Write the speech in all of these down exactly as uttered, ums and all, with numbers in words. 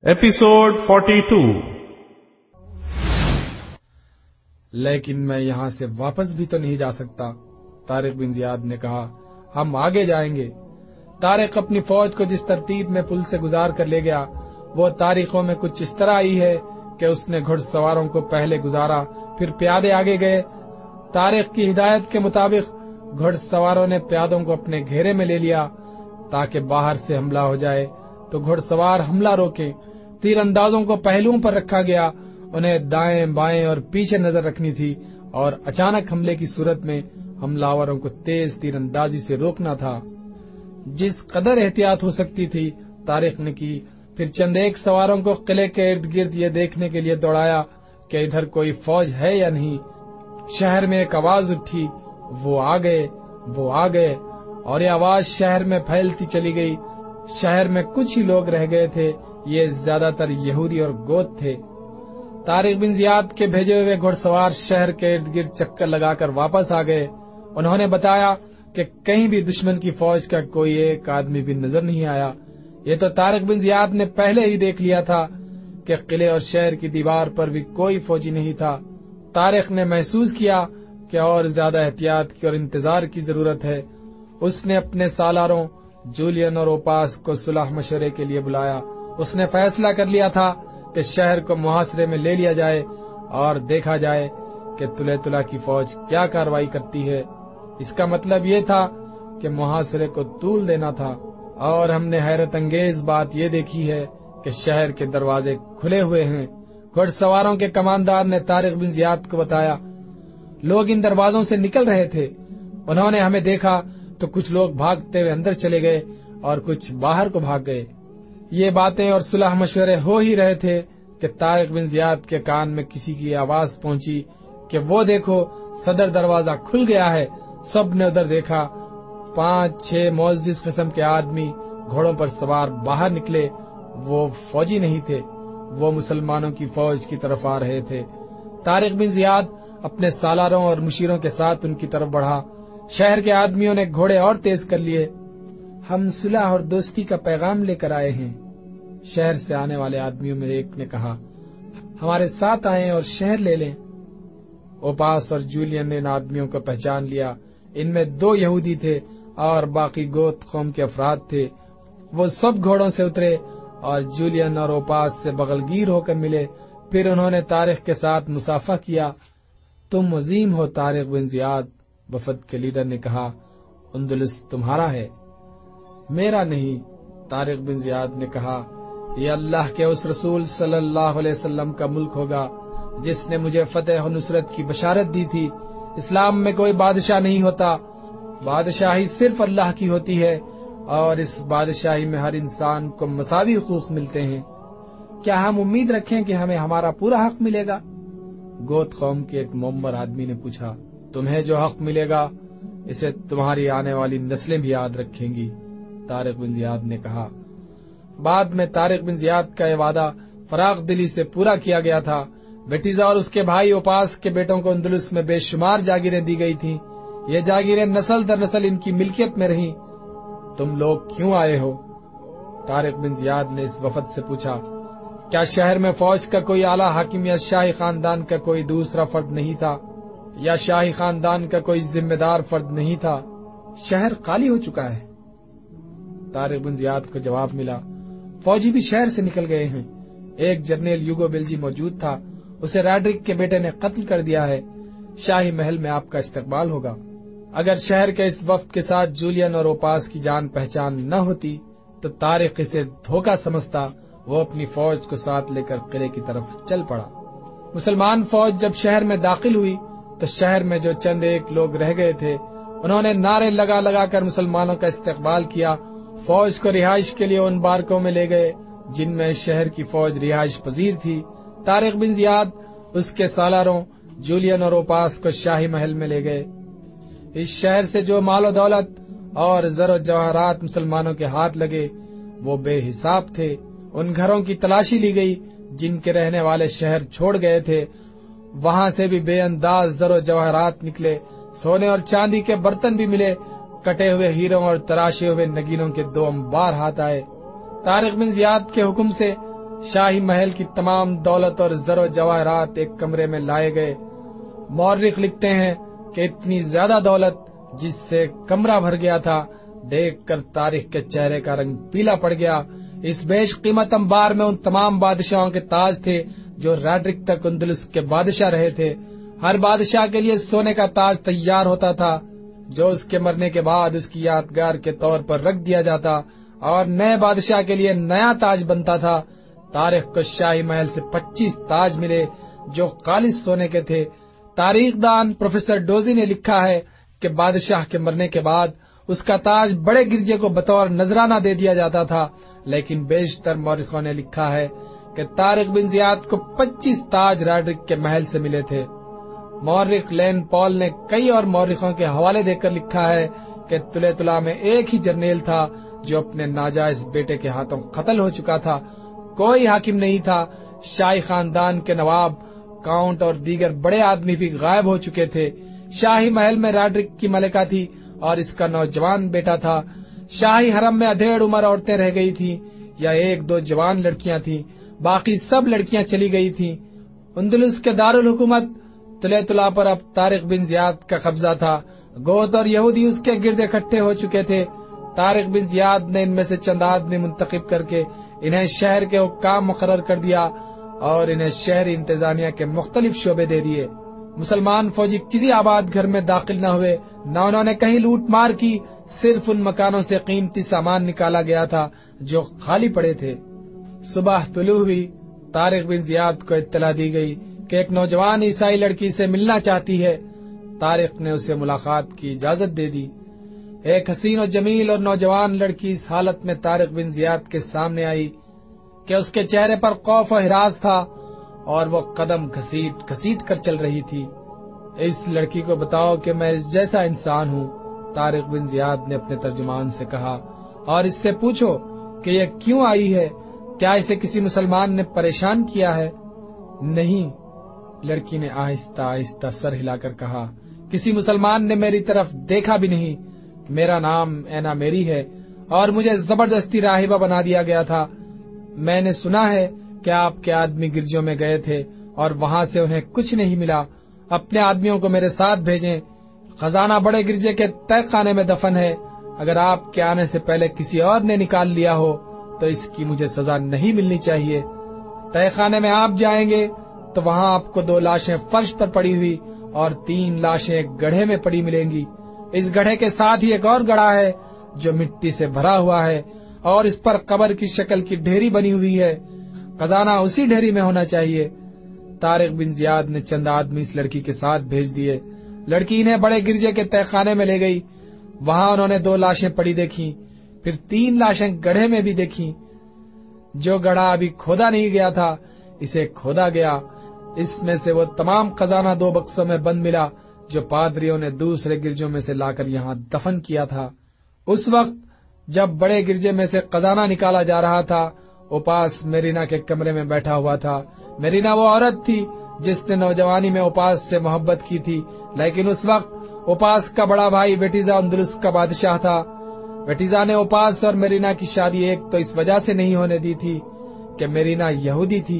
Episode forty two. لیکن میں یہاں سے واپس بھی تو نہیں جا سکتا، طارق بن زیاد نے کہا۔ ہم آگے جائیں گے۔ طارق اپنی فوج کو جس ترتیب میں پل سے گزار کر لے گیا وہ تاریخوں میں کچھ اس طرح آئی ہے کہ اس نے گھڑ سواروں کو پہلے گزارا، پھر پیادے آگے گئے۔ طارق کی ہدایت کے مطابق گھڑ سواروں نے پیادوں کو اپنے گھیرے میں لے لیا تاکہ باہر سے حملہ ہو جائے تو گھڑ سوار حملہ روکیں۔ تیر اندازوں کو پہلوؤں پر رکھا گیا، انہیں دائیں بائیں اور پیچھے نظر رکھنی تھی اور اچانک حملے کی صورت میں حملہ آوروں کو تیز تیر اندازی سے روکنا تھا۔ جس قدر احتیاط ہو سکتی تھی طارق نے کی، پھر چند ایک سواروں کو قلعے کے ارد گرد یہ دیکھنے کے لیے دوڑایا کہ ادھر کوئی فوج ہے یا نہیں۔ شہر میں ایک آواز اٹھی، وہ آ گئے وہ آ گئے اور یہ آواز شہر میں پھیلتی چلی گئی۔ شہر میں کچھ ہی لوگ رہ گئے تھے، یہ زیادہ تر یہودی اور گوت تھے۔ طارق بن زیاد کے بھیجے ہوئے گھڑ سوار شہر کے ارد گرد چکر لگا کر واپس آ گئے۔ انہوں نے بتایا کہ کہیں بھی دشمن کی فوج کا کوئی ایک آدمی بھی نظر نہیں آیا۔ یہ تو طارق بن زیاد نے پہلے ہی دیکھ لیا تھا کہ قلعے اور شہر کی دیوار پر بھی کوئی فوجی نہیں تھا۔ طارق نے محسوس کیا کہ اور زیادہ احتیاط کی اور انتظار کی ضرورت ہے۔ اس نے اپنے سالاروں جولین اور اوپاس کو صلح مشورے کے لیے بلایا۔ اس نے فیصلہ کر لیا تھا کہ شہر کو محاصرے میں لے لیا جائے اور دیکھا جائے کہ تلے تلا کی فوج کیا کارروائی کرتی ہے۔ اس کا مطلب یہ تھا کہ محاصرے کو طول دینا تھا، اور ہم نے حیرت انگیز بات یہ دیکھی ہے کہ شہر کے دروازے کھلے ہوئے ہیں۔ گھڑ سواروں کے کماندار نے طارق بن زیاد کو بتایا، لوگ ان دروازوں سے نکل رہے تھے۔ انہوں نے ہمیں دیکھا تو کچھ لوگ بھاگتے ہوئے اندر چلے گئے اور کچھ باہر کو بھاگ گئے۔ یہ باتیں اور صلح مشورے ہو ہی رہے تھے کہ طارق بن زیاد کے کان میں کسی کی آواز پہنچی کہ وہ دیکھو صدر دروازہ کھل گیا ہے۔ سب نے ادھر دیکھا، پانچ چھ معزز قسم کے آدمی گھوڑوں پر سوار باہر نکلے۔ وہ فوجی نہیں تھے، وہ مسلمانوں کی فوج کی طرف آ رہے تھے۔ طارق بن زیاد اپنے سالاروں اور مشیروں کے ساتھ ان کی طرف بڑھا۔ شہر کے آدمیوں نے گھوڑے اور تیز کر لیے۔ ہم صلح اور دوستی کا پیغام لے کر آئے ہیں، شہر سے آنے والے آدمیوں میں ایک نے کہا۔ ہمارے ساتھ آئیں اور شہر لے لیں۔ اوپاس اور جولین نے ان آدمیوں کو پہچان لیا۔ ان میں دو یہودی تھے اور باقی گوت قوم کے افراد تھے۔ وہ سب گھوڑوں سے اترے اور جولین اور اوپاس سے بغل گیر ہو کر ملے۔ پھر انہوں نے طارق کے ساتھ مصافحہ کیا۔ تم عظیم ہو طارق بن زیاد، وفد کے لیڈر نے کہا۔ اندلس تمہارا ہے، میرا نہیں، طارق بن زیاد نے کہا۔ یہ اللہ کے اس رسول صلی اللہ علیہ وسلم کا ملک ہوگا جس نے مجھے فتح و نصرت کی بشارت دی تھی۔ اسلام میں کوئی بادشاہ نہیں ہوتا، بادشاہی صرف اللہ کی ہوتی ہے، اور اس بادشاہی میں ہر انسان کو مساوی حقوق ملتے ہیں۔ کیا ہم امید رکھیں کہ ہمیں ہمارا پورا حق ملے گا؟ گوت قوم کے ایک معمر آدمی نے پوچھا۔ تمہیں جو حق ملے گا اسے تمہاری آنے والی نسلیں بھی یاد رکھیں گی، طارق بن زیاد نے کہا۔ بعد میں طارق بن زیاد کا یہ وعدہ فراغ دلی سے پورا کیا گیا تھا۔ بیٹیزا اور اس کے بھائی اوپاس کے بیٹوں کو اندلس میں بے شمار جاگیریں دی گئی تھیں۔ یہ جاگیریں نسل در نسل ان کی ملکیت میں رہیں۔ تم لوگ کیوں آئے ہو؟ طارق بن زیاد نے اس وفد سے پوچھا۔ کیا شہر میں فوج کا کوئی اعلیٰ حاکم یا شاہی خاندان کا کوئی دوسرا فرد نہیں تھا، یا شاہی خاندان کا کوئی ذمہ دار فرد نہیں تھا؟ شہر خالی ہو چکا ہے۔ طارق بن زیاد کو جواب ملا، فوجی بھی شہر سے نکل گئے ہیں۔ ایک جرنیل یوگو بیلجی موجود تھا، اسے ریڈرک کے بیٹے نے قتل کر دیا ہے۔ شاہی محل میں آپ کا استقبال ہوگا۔ اگر شہر کے اس وفد کے ساتھ جولین اور اوپاس کی جان پہچان نہ ہوتی تو طارق اسے دھوکہ سمجھتا۔ وہ اپنی فوج کو ساتھ لے کر قلعے کی طرف چل پڑا۔ مسلمان فوج جب شہر میں داخل ہوئی تو شہر میں جو چند ایک لوگ رہ گئے تھے انہوں نے نعرے لگا لگا کر مسلمانوں کا استقبال کیا۔ فوج کو رہائش کے لیے ان بارکوں میں لے گئے جن میں شہر کی فوج رہائش پذیر تھی۔ طارق بن زیاد اس کے سالاروں جولین اور اوپاس کو شاہی محل میں لے گئے۔ اس شہر سے جو مال و دولت اور زر و جواہرات مسلمانوں کے ہاتھ لگے وہ بے حساب تھے۔ ان گھروں کی تلاشی لی گئی جن کے رہنے والے شہر چھوڑ گئے تھے، وہاں سے بھی بے انداز زر و جواہرات نکلے۔ سونے اور چاندی کے برتن بھی ملے، کٹے ہوئے ہیروں اور تراشے ہوئے نگینوں کے دو انبار ہاتھ آئے۔ طارق بن زیاد کے حکم سے شاہی محل کی تمام دولت اور زر و جواہرات ایک کمرے میں لائے گئے۔ مورخ لکھتے ہیں کہ اتنی زیادہ دولت جس سے کمرہ بھر گیا تھا، دیکھ کر تاریخ کے چہرے کا رنگ پیلا پڑ گیا۔ اس بیش قیمت انبار میں ان تمام بادشاہوں کے تاج تھے جو ریڈرک تک اندلس کے بادشاہ رہے تھے۔ ہر بادشاہ کے لیے سونے کا تاج تیار ہوتا تھا جو اس کے مرنے کے بعد اس کی یادگار کے طور پر رکھ دیا جاتا، اور نئے بادشاہ کے لیے نیا تاج بنتا تھا۔ تاریخ کو شاہی محل سے پچیس تاج ملے جو خالص سونے کے تھے۔ تاریخ دان پروفیسر ڈوزی نے لکھا ہے کہ بادشاہ کے مرنے کے بعد اس کا تاج بڑے گرجے کو بطور نذرانہ دے دیا جاتا تھا، لیکن بیشتر مورخوں نے لکھا ہے کہ طارق بن زیاد کو پچیس تاج ریڈرک کے محل سے ملے تھے۔ مورخ لین پال نے کئی اور مورخوں کے حوالے دے کر لکھا ہے کہ تلے تلا میں ایک ہی جرنیل تھا جو اپنے ناجائز بیٹے کے ہاتھوں قتل ہو چکا تھا۔ کوئی حاکم نہیں تھا۔ شاہی خاندان کے نواب، کاؤنٹ اور دیگر بڑے آدمی بھی غائب ہو چکے تھے۔ شاہی محل میں ریڈرک کی ملکہ تھی اور اس کا نوجوان بیٹا تھا۔ شاہی حرم میں ادھیڑ عمر عورتیں رہ گئی تھیں یا ایک دو جوان لڑکیاں تھیں، باقی سب لڑکیاں چلی گئی تھیں۔ اندلس کے دارالحکومت تلے تلا پر اب طارق بن زیاد کا قبضہ تھا۔ گوت اور یہودی اس کے گرد اکٹھے ہو چکے تھے۔ طارق بن زیاد نے ان میں سے چند آدمی منتخب کر کے انہیں شہر کے حکام مقرر کر دیا اور انہیں شہری انتظامیہ کے مختلف شعبے دے دیے۔ مسلمان فوجی کسی آباد گھر میں داخل نہ ہوئے، نہ انہوں نے کہیں لوٹ مار کی، صرف ان مکانوں سے قیمتی سامان نکالا گیا تھا جو خالی پڑے تھے۔ صبح طلوع ہوئی، طارق بن زیاد کو اطلاع دی گئی کہ ایک نوجوان عیسائی لڑکی سے ملنا چاہتی ہے۔ طارق نے اسے ملاقات کی اجازت دے دی۔ ایک حسین و جمیل اور نوجوان لڑکی اس حالت میں طارق بن زیاد کے سامنے آئی کہ اس کے چہرے پر خوف و ہراس تھا اور وہ قدم گھسیٹ گھسیٹ کر چل رہی تھی۔ اس لڑکی کو بتاؤ کہ میں اس جیسا انسان ہوں، طارق بن زیاد نے اپنے ترجمان سے کہا، اور اس سے پوچھو کہ یہ کیوں آئی ہے، کیا اسے کسی مسلمان نے پریشان کیا ہے؟ نہیں، لڑکی نے آہستہ آہستہ سر ہلا کر کہا، کسی مسلمان نے میری طرف دیکھا بھی نہیں۔ میرا نام اینا میری ہے اور مجھے زبردستی راہبہ بنا دیا گیا تھا۔ میں نے سنا ہے کہ آپ کے آدمی گرجوں میں گئے تھے اور وہاں سے انہیں کچھ نہیں ملا۔ اپنے آدمیوں کو میرے ساتھ بھیجیں۔ خزانہ بڑے گرجے کے تہ خانے میں دفن ہے۔ اگر آپ کے آنے سے پہلے کسی اور نے نکال لیا ہو تو اس کی مجھے سزا نہیں ملنی چاہیے۔ تہ خانے میں آپ جائیں گے تو وہاں آپ کو دو لاشیں فرش پر پڑی ہوئی اور تین لاشیں ایک گڑھے میں پڑی ملیں گی۔ اس گڑھے کے ساتھ ہی ایک اور گڑھا ہے جو مٹی سے بھرا ہوا ہے اور اس پر قبر کی شکل کی ڈھیری بنی ہوئی ہے۔ خزانہ اسی ڈھیری میں ہونا چاہیے۔ طارق بن زیاد نے چند آدمی اس لڑکی کے ساتھ بھیج دیے۔ لڑکی انہیں بڑے گرجے کے تہ خانے میں لے گئی۔ وہاں انہوں نے دو لاشیں پڑی دیکھی، پھر تین لاشیں گڑھے میں بھی دیکھی۔ جو گڑھا ابھی کھودا نہیں گیا تھا اسے کھودا گیا۔ اس میں سے وہ تمام خزانہ دو بکسوں میں بند ملا جو پادریوں نے دوسرے گرجوں میں سے لا کر یہاں دفن کیا تھا۔ اس وقت جب بڑے گرجے میں سے خزانہ نکالا جا رہا تھا، اوپاس میرینا کے کمرے میں بیٹھا ہوا تھا۔ میرینا وہ عورت تھی جس نے نوجوانی میں اوپاس سے محبت کی تھی، لیکن اس وقت اوپاس کا بڑا بھائی ویٹیزا اندلس کا بادشاہ تھا۔ ویٹیزا نے اوپاس اور میرینا کی شادی ایک تو اس وجہ سے نہیں ہونے دی تھی کہ میرینا یہودی تھی،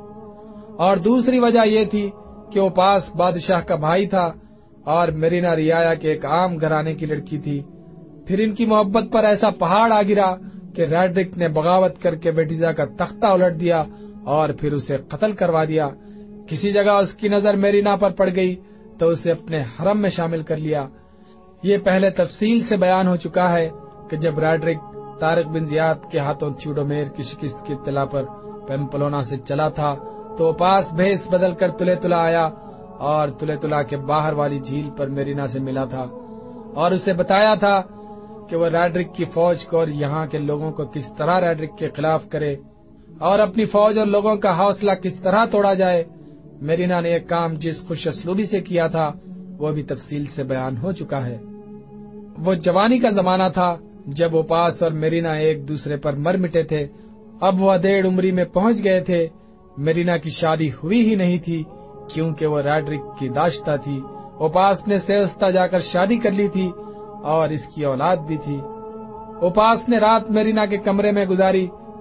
اور دوسری وجہ یہ تھی کہ اوپاس بادشاہ کا بھائی تھا اور میرینا رعایا کے ایک عام گھرانے کی لڑکی تھی۔ پھر ان کی محبت پر ایسا پہاڑ آ گرا کہ ریڈرک نے بغاوت کر کے ویٹیزا کا تختہ الٹ دیا اور پھر اسے قتل کروا دیا۔ کسی جگہ اس کی نظر میرینا پر پڑ گئی تو اسے اپنے حرم میں شامل کر لیا۔ یہ پہلے تفصیل سے بیان ہو چکا ہے کہ جب ریڈرک طارق بن زیاد کے ہاتھوں تھیوڈومیر کی شکست کی اطلاع پر پیمپلونا سے چلا تھا تو پاس بھیس بدل کر تلے تلا آیا اور تلے تلا کے باہر والی جھیل پر میرینا سے ملا تھا اور اسے بتایا تھا کہ وہ ریڈرک کی فوج کو اور یہاں کے لوگوں کو کس طرح ریڈرک کے خلاف کرے اور اپنی فوج اور لوگوں کا حوصلہ کس طرح توڑا جائے۔ میرینا نے ایک کام جس خوش اسلوبی سے کیا تھا وہ بھی تفصیل سے بیان ہو چکا ہے۔ وہ جوانی کا زمانہ تھا جب اوپاس اور میرینا ایک دوسرے پر مر مٹے تھے۔ اب وہ ادھیڑ عمری میں پہنچ گئے تھے۔ میرینا کی شادی ہوئی ہی نہیں تھی کیونکہ وہ ریڈرک کی داشتہ تھی۔ اوپاس نے سیوستا جا کر شادی کر لی تھی اور اس کی اولاد بھی تھی۔ اوپاس نے رات میرینا کے کمرے میں گزاری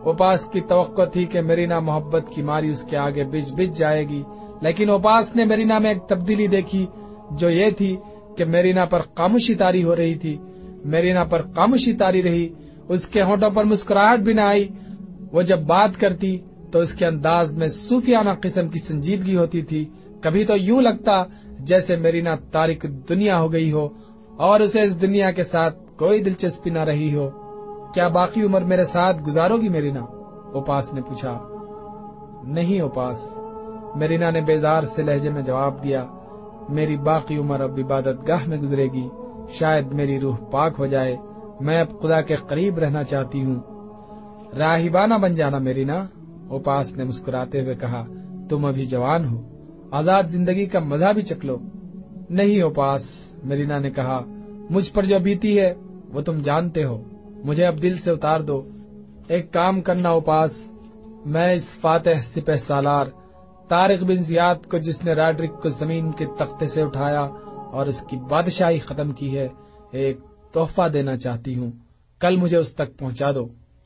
اوپاس کی توقع تھی کہ مرینا محبت کی ماری اس کے آگے بج بج جائے گی، لیکن اوپاس نے مرینا میں ایک تبدیلی دیکھی، جو یہ تھی کہ مرینا پر خاموشی طاری ہو رہی تھی۔ مرینا پر خاموشی طاری رہی، اس کے ہونٹوں پر مسکراہٹ بھی نہ آئی۔ وہ جب بات کرتی تو اس کے انداز میں صوفیانہ قسم کی سنجیدگی ہوتی تھی۔ کبھی تو یوں لگتا جیسے مرینا تارک دنیا ہو گئی ہو اور اسے اس دنیا کے ساتھ کوئی دلچسپی نہ رہی ہو۔ کیا باقی عمر میرے ساتھ گزارو گی مرینا؟ اوپاس نے پوچھا۔ نہیں اوپاس، مرینا نے بیزار سے لہجے میں جواب دیا، میری باقی عمر اب عبادت گاہ میں گزرے گی، شاید میری روح پاک ہو جائے، میں اب خدا کے قریب رہنا چاہتی ہوں۔ راہبانہ بن جانا مرینا، اوپاس نے مسکراتے ہوئے کہا، تم ابھی جوان ہو، آزاد زندگی کا مزہ بھی چکھ لو۔ نہیں اوپاس، مرینا نے کہا، مجھ پر جو بیتی ہے وہ تم جانتے ہو، مجھے اب دل سے اتار دو۔ ایک کام کرنا اوپاس، میں اس فاتح سپہ سالار طارق بن زیاد کو، جس نے راڈرک کو زمین کے تختے سے اٹھایا اور اس کی بادشاہی ختم کی ہے، ایک تحفہ دینا چاہتی ہوں، کل مجھے اس تک پہنچا دو۔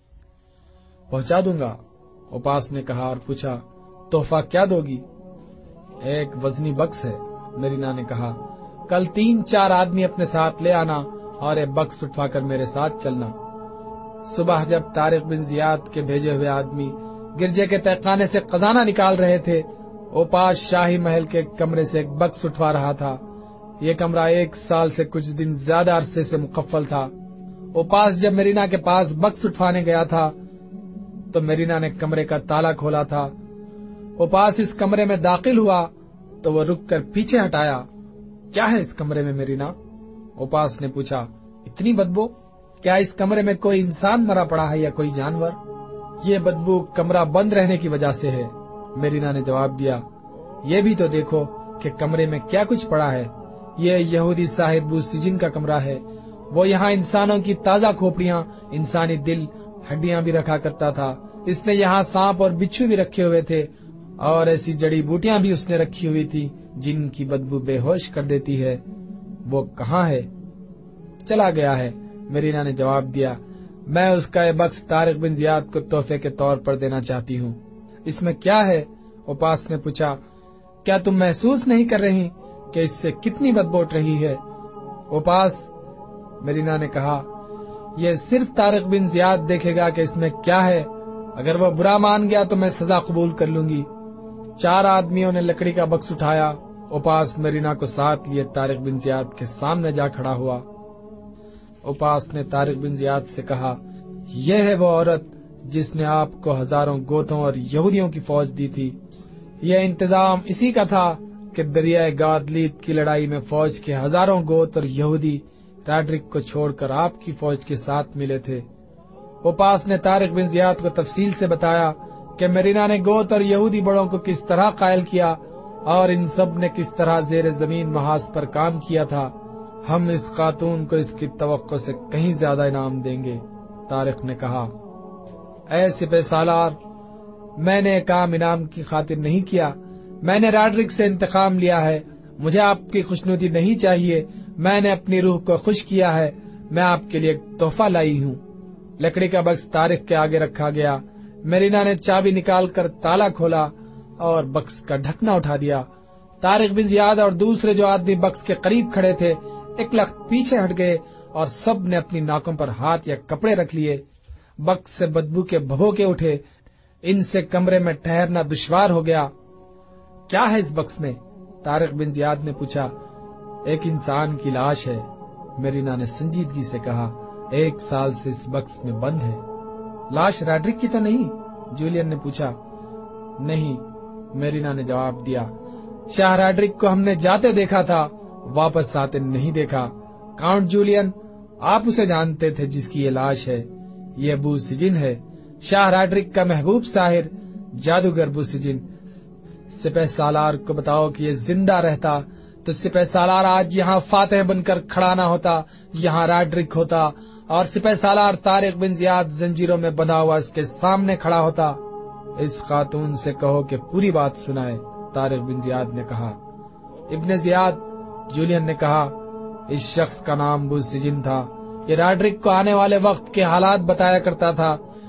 پہنچا دوں گا، اوپاس نے کہا اور پوچھا، تحفہ کیا دو گی؟ ایک وزنی بکس ہے، مرینا نے کہا، کل تین چار آدمی اپنے ساتھ لے آنا اور ایک بکس اٹھوا کر میرے ساتھ چلنا۔ صبح جب طارق بن زیاد کے بھیجے ہوئے آدمی گرجے کے تہخانے سے خزانہ نکال رہے تھے، اوپاس شاہی محل کے کمرے سے ایک بکس اٹھوا رہا تھا۔ یہ کمرہ ایک سال سے کچھ دن زیادہ عرصے سے مقفل تھا۔ اوپاس جب مرینا کے پاس بکس اٹھوانے گیا تھا تو مرینا نے کمرے کا تالا کھولا تھا۔ اوپاس اس کمرے میں داخل ہوا تو وہ رک کر پیچھے ہٹایا۔ کیا ہے اس کمرے میں مرینا؟ اوپاس نے پوچھا۔ اتنی بدبو؟ کیا اس کمرے میں کوئی انسان مرا پڑا ہے یا کوئی جانور؟ یہ بدبو کمرہ بند رہنے کی وجہ سے ہے، مرینا نے جواب دیا۔ یہ بھی تو دیکھو کہ کمرے میں کیا کچھ پڑا ہے۔ یہ یہودی صاحب بو سجن کا کمرہ ہے۔ وہ یہاں انسانوں کی تازہ کھوپڑیاں، انسانی دل، ہڈیاں بھی رکھا کرتا تھا۔ اس نے یہاں سانپ اور بچھو بھی رکھے ہوئے تھے اور ایسی جڑی بوٹیاں بھی اس نے رکھی ہوئی تھی جن کی بدبو بے ہوش کر دیتی ہے۔ وہ کہاں ہے؟ چلا گیا ہے، مرینا نے جواب دیا۔ میں اس کا یہ بکس طارق بن زیاد کو تحفے کے طور پر دینا چاہتی ہوں۔ اس میں کیا ہے؟ اوپاس نے پوچھا۔ کیا تم محسوس نہیں کر رہی کہ اس سے کتنی بدبو اٹھ رہی ہے؟ اوپاس، مرینا نے کہا، یہ صرف طارق بن زیاد دیکھے گا کہ اس میں کیا ہے۔ اگر وہ برا مان گیا تو میں سزا قبول کر لوں گی۔ چار آدمیوں نے لکڑی کا بکس اٹھایا۔ اوپاس مرینا کو ساتھ لیے طارق بن زیاد کے سامنے جا کھڑا ہوا۔ اوپاس نے طارق بن زیاد سے کہا، یہ ہے وہ عورت جس نے آپ کو ہزاروں گوتوں اور یہودیوں کی فوج دی تھی۔ یہ انتظام اسی کا تھا کہ دریائے گادلیت کی لڑائی میں فوج کے ہزاروں گوت اور یہودی راڈرک کو چھوڑ کر آپ کی فوج کے ساتھ ملے تھے۔ اوپاس نے طارق بن زیاد کو تفصیل سے بتایا کہ مرینا نے گوت اور یہودی بڑوں کو کس طرح قائل کیا اور ان سب نے کس طرح زیر زمین محاذ پر کام کیا تھا۔ ہم اس خاتون کو اس کی توقع سے کہیں زیادہ انعام دیں گے، طارق نے کہا۔ اے سپہ سالار، میں نے کام انعام کی خاطر نہیں کیا، میں نے راڈرک سے انتقام لیا ہے۔ مجھے آپ کی خوشنودی نہیں چاہیے، میں نے اپنی روح کو خوش کیا ہے، میں آپ کے لیے ایک تحفہ لائی ہوں۔ لکڑی کا بکس طارق کے آگے رکھا گیا۔ مرینا نے چابی نکال کر تالا کھولا اور بکس کا ڈھکنا اٹھا دیا۔ طارق بن زیاد اور دوسرے جو آدمی بکس کے قریب کھڑے تھے ایک لخت پیچھے ہٹ گئے اور سب نے اپنی ناکوں پر ہاتھ یا کپڑے رکھ لیے۔ بکس سے بدبو کے بھبوکے اٹھے، ان سے کمرے میں ٹھہرنا دشوار ہو گیا۔ کیا ہے اس بکس میں؟ طارق بن زیاد نے پوچھا۔ ایک انسان کی لاش ہے، مرینا نے سنجیدگی سے کہا۔ ایک سال سے اس بکس میں بند ہے۔ لاش راڈرک کی تو نہیں؟ جولین نے پوچھا۔ نہیں، مرینا نے جواب دیا۔ شاہ راڈرک کو ہم نے جاتے دیکھا تھا، واپس آتے نہیں دیکھا۔ کاؤنٹ جولین، آپ اسے جانتے تھے جس کی یہ لاش ہے۔ یہ بو سجن ہے، شاہ راڈرک کا محبوب ساحر، جادوگر بو سجن۔ سپہ سالار کو بتاؤ کہ یہ زندہ رہتا تو سپہ سالار آج یہاں فاتح بن کر کھڑا نہ ہوتا، یہاں راڈرک ہوتا اور سپہ سالار طارق بن زیاد زنجیروں میں بندھا ہوا اس کے سامنے کھڑا ہوتا۔ اس خاتون سے کہو کہ پوری بات سنائے، طارق بن زیاد نے کہا۔ ابن زیاد، جولین نے کہا، اس شخص کا نام بو سجن تھا۔ یہ راڈرک کو آنے والے وقت کے حالات بتایا کرتا تھا۔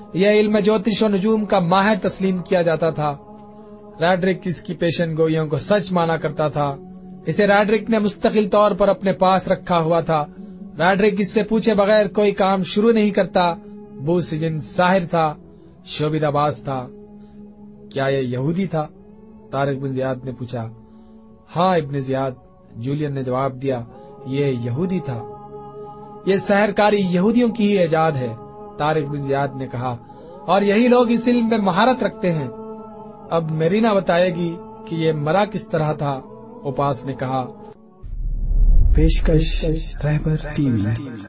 یہ علم جوتش و نجوم کا ماہر تسلیم کیا جاتا تھا۔ ریڈرک اس کی پیشن گوئیوں کو سچ مانا کرتا تھا۔ اسے ریڈرک نے مستقل طور پر اپنے پاس رکھا ہوا تھا۔ ریڈرک اس سے پوچھے بغیر کوئی کام شروع نہیں کرتا۔ بو سجن ساحر تھا، شعبدہ باز تھا۔ کیا یہ یہودی تھا؟ طارق بن زیاد نے پوچھا۔ ہاں ابن زیاد، جولین نے جواب دیا، یہ یہودی تھا۔ یہ سحرکاری یہودیوں کی ہی ایجاد ہے، طارق بن زیاد نے کہا، اور یہی لوگ اس علم میں مہارت رکھتے ہیں۔ اب میرینا بتائے گی کہ یہ مرا کس طرح تھا، اوپاس نے کہا۔ پیشکش رہبر ٹی وی۔